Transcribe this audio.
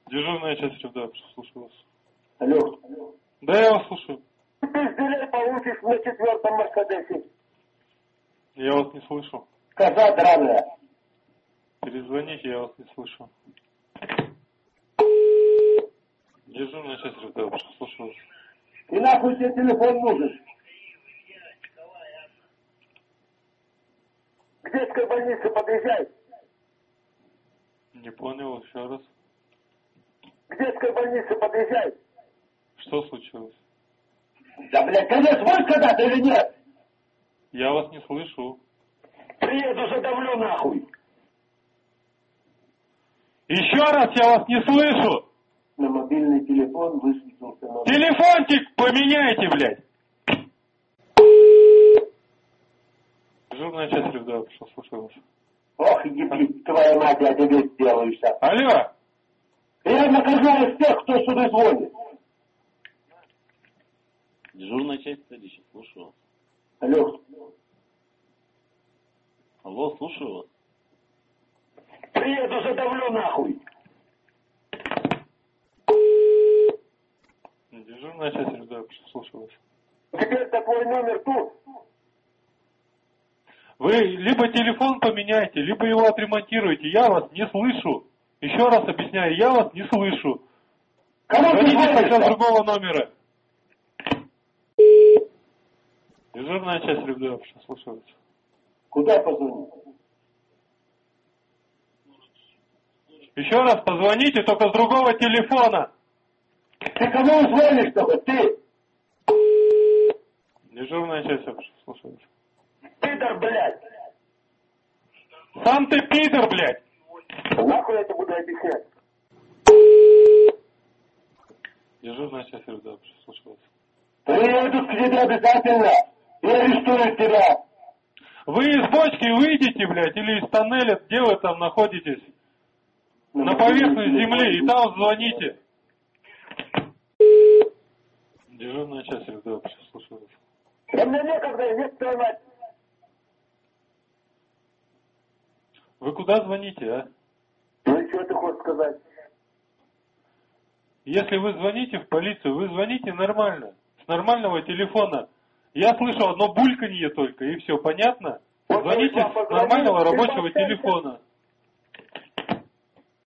Дежурная часть РДА, слушаю вас. Алло. Да, я вас слушаю. Ты пизделей получишь на 4-м Мерседесе. Я вас не слышу. Коза драная. Перезвоните, я вас не слышу. Дежурная часть РДА, слушаю вас. И нахуй тебе телефон нужен? К детской больнице подъезжай. Не понял, еще раз. К детской больнице подъезжай. Что случилось? Да, блядь, конец будет когда-то или нет? Я вас не слышу. Приеду, задавлю нахуй. Еще раз я вас не слышу. На мобильный телефон высветился номер. Телефончик поменяйте, блядь. Дежурная часть РДА, слушаю вас. Ох, ебить, твоя мать, я тебе сделаешься. Алло. Я накажу из тех, кто сюда звонит. Дежурная часть, следующая, слушаю вас. Алло. Алло, слушаю вас. Приеду, задавлю нахуй. Дежурная часть РДА, слушаю вас. Теперь-то твой номер тут. Вы либо телефон поменяйте, либо его отремонтируйте. Я вас не слышу. Еще раз объясняю, я вас не слышу. Кому ты Звоните хотя звонишь? с другого номера. Дежурная часть РДА, слушаю вас. Куда позвонить? Еще раз позвоните, только с другого телефона. Ты кому звонишь только? Ты? Дежурная часть, слушаю вас. Пидор, блядь. Сам ты пидор, блядь. Нахуй я это буду объяснять? Дежурная часть РДА, слушаю вас. Приедут к тебе обязательно и арестуют тебя. Вы из бочки выйдете, блядь, или из тоннеля, где вы там находитесь? На поверхность земли, и там звоните. Дежурная часть РДА, слушаю вас. Да мне некогда, нет твою мать. Вы куда звоните, а? Ну и что ты хочешь сказать? Если вы звоните в полицию, вы звоните нормально, с нормального телефона. Я слышу одно бульканье только, и все, понятно? Вот Звоните вам с позвонил, нормального ты рабочего пообщайся. телефона.